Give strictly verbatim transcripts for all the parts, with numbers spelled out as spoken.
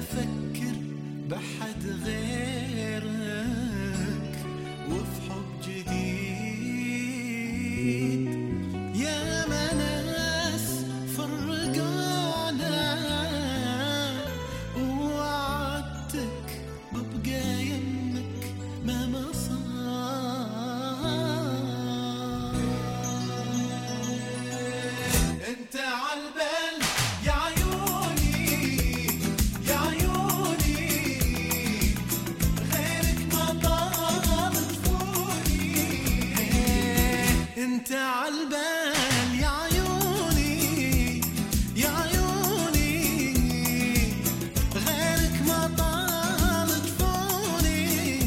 أفكر بحد غيرك وفي حب جديد. يا ما ناس فرقونا ووعدتك ببقى يمك مهما صار. انت عالبال يا عيوني يا عيوني، غيرك ما طال طفولي. انت عالبال يا عيوني يا عيوني، غيرك ما طال طفولي.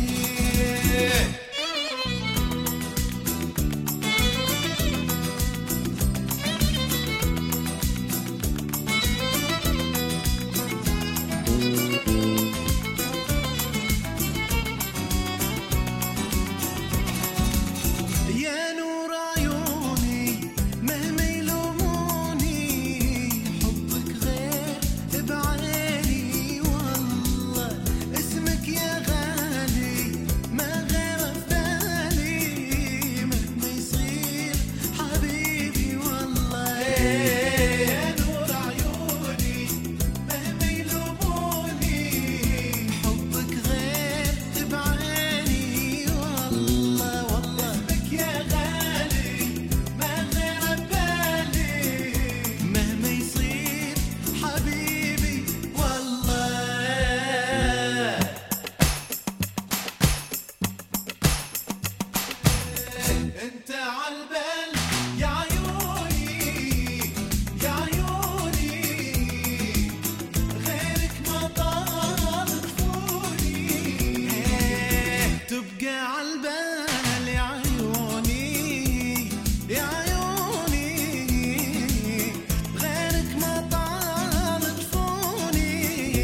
يا نور عيوني مهما يلوموني، حبك غير بعيني والله. اسمك يا غالي ما غير في بالي، مهما يصير حبيبي والله. يا نور عيوني مهما يلوموني، حبك غير بعيني والله والله. اسمك يا غالي ما غير ببالي، مهما يصير حبيبي والله. انت عالبال يا عيوني يا عيوني، غيرك ما طال طفولي. تبقى عالبال يا عيوني يا عيوني، غيرك ما طال طفولي.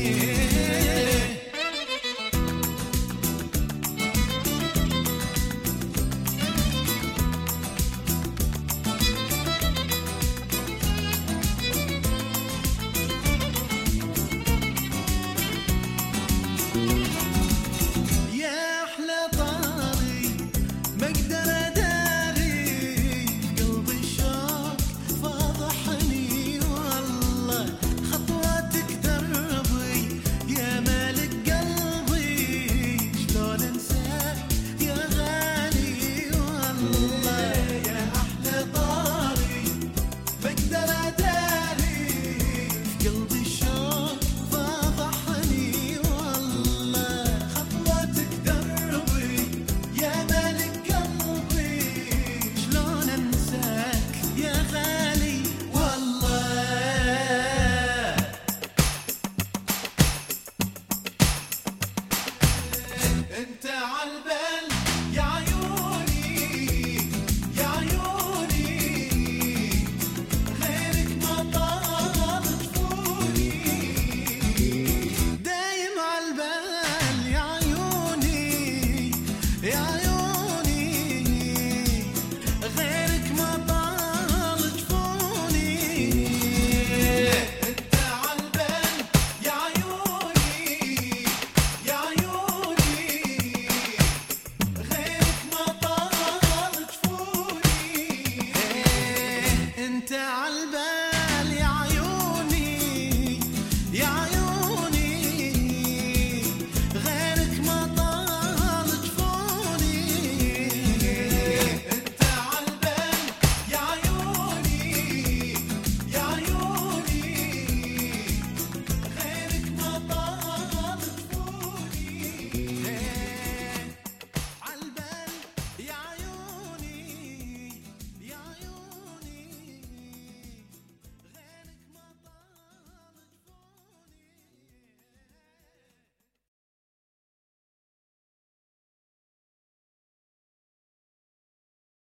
يا أحلى طاري ما أقدر أداري، قلبي الشوق فاضحني والله. خطواتك دربي يا مالك قلبي، شلون أنساك يا غالي والله. يا أحلى طاري ما أقدر أداري، قلبي الشوق فاضحني والله. خطواتك دربي يا مالك قلبي، شلون أنساك يا غالي والله. انت عالبال يا عيوني يا عيوني، غيرك ما طال طفولي. دايم عالبال يا عيوني يا عيوني، غيرك ما طال طفولي. انت عالبال يا عيوني يا عيوني، غيرك ما طال طفولي. انت عالبال